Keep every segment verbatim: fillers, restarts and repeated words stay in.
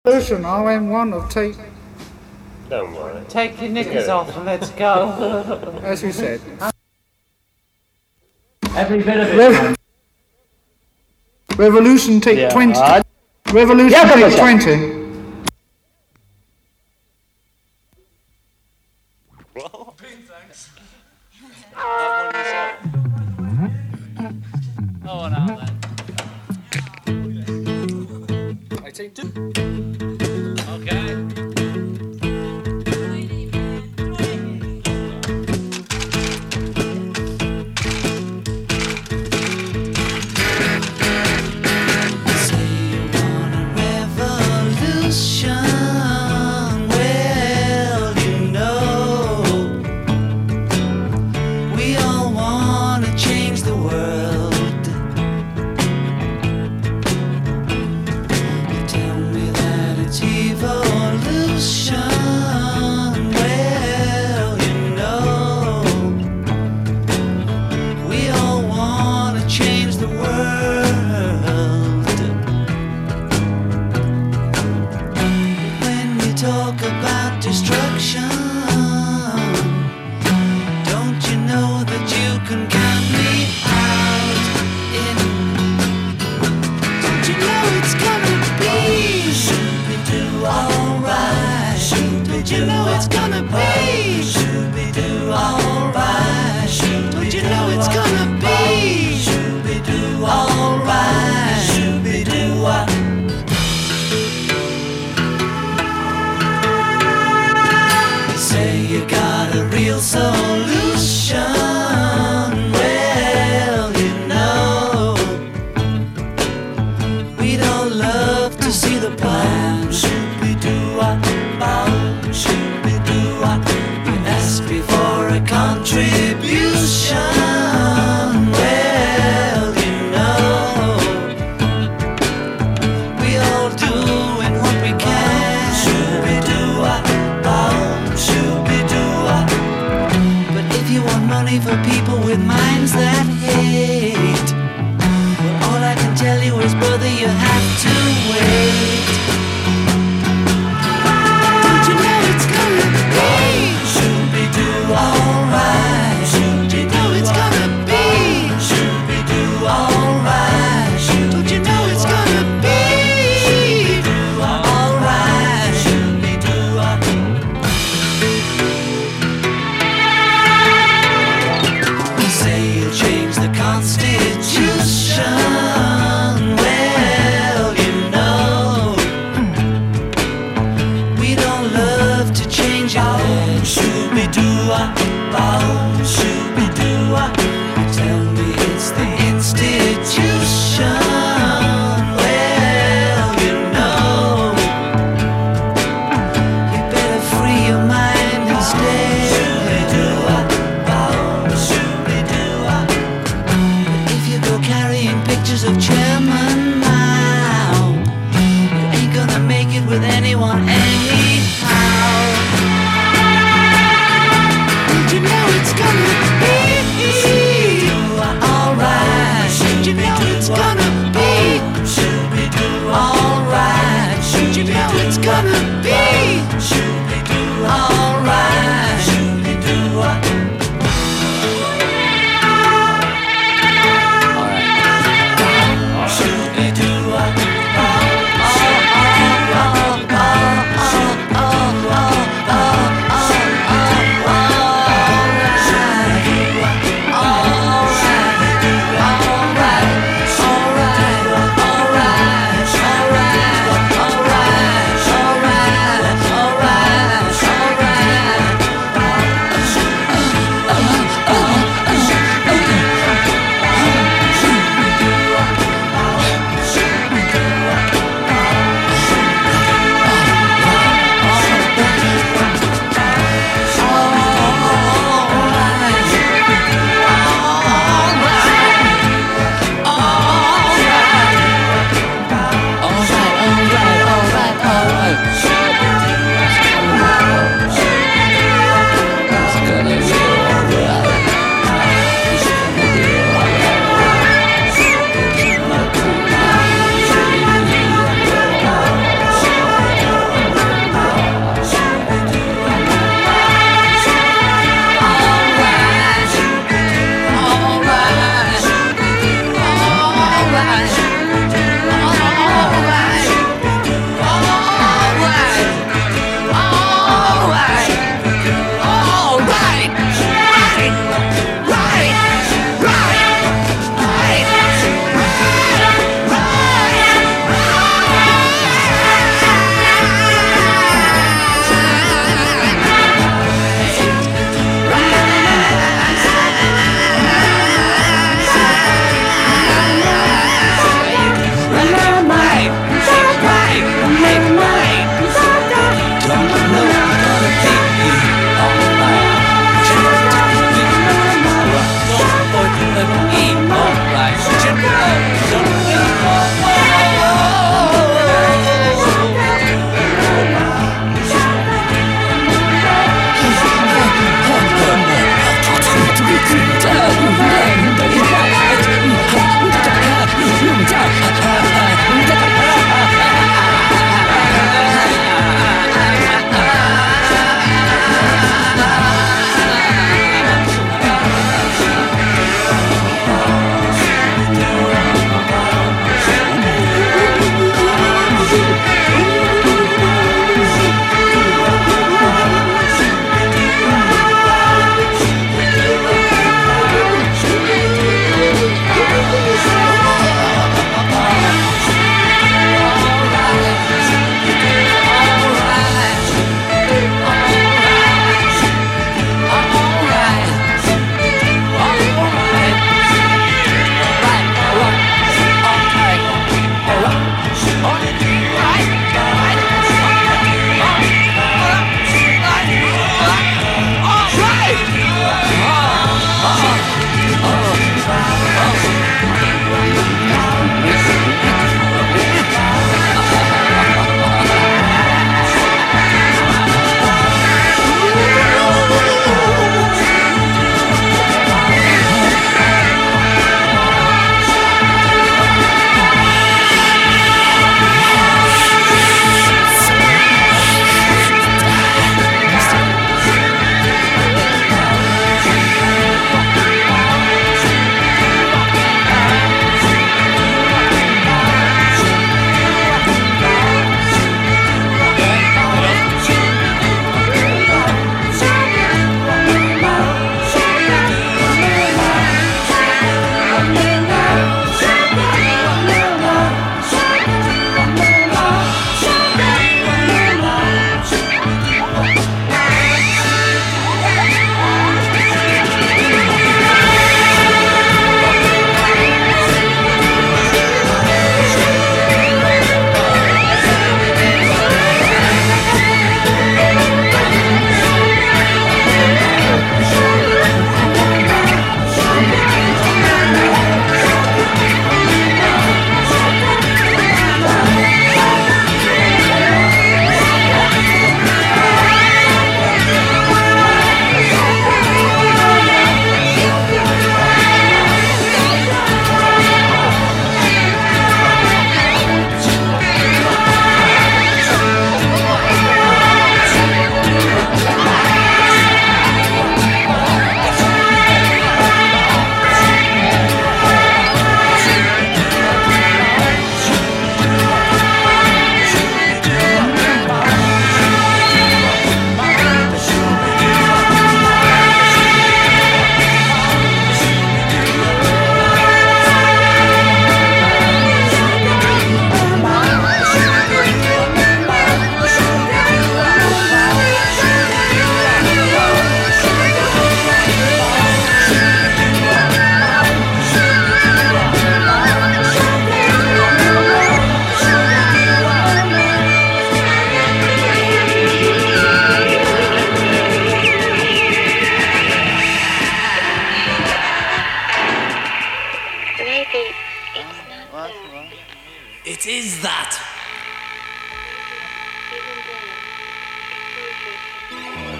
Solution R M one of take. Don't worry. Take your knickers off and let's go. As you said. Every bit of it. Rev- Revolution take Yeah, twenty. uh, Revolution yeah, take come on, twenty. What? Thanks. Oh, no, then. I take two. Okay.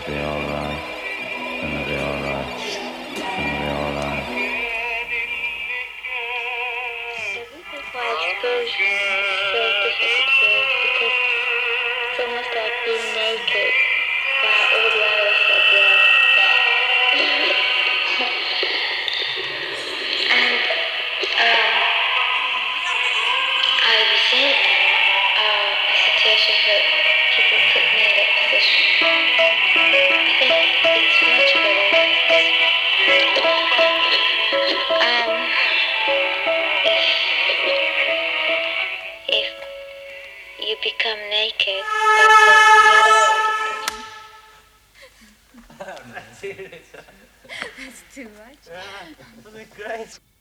be alright. Gonna be alright. Gonna be alright. Why exposure is so difficult because it's almost like being naked while all the others are dressed. And um, I resent uh, a situation where people put me in that position. I think it's much better like this. Um, if, if you become naked, but then the other body That's too much. That's too much. Something great.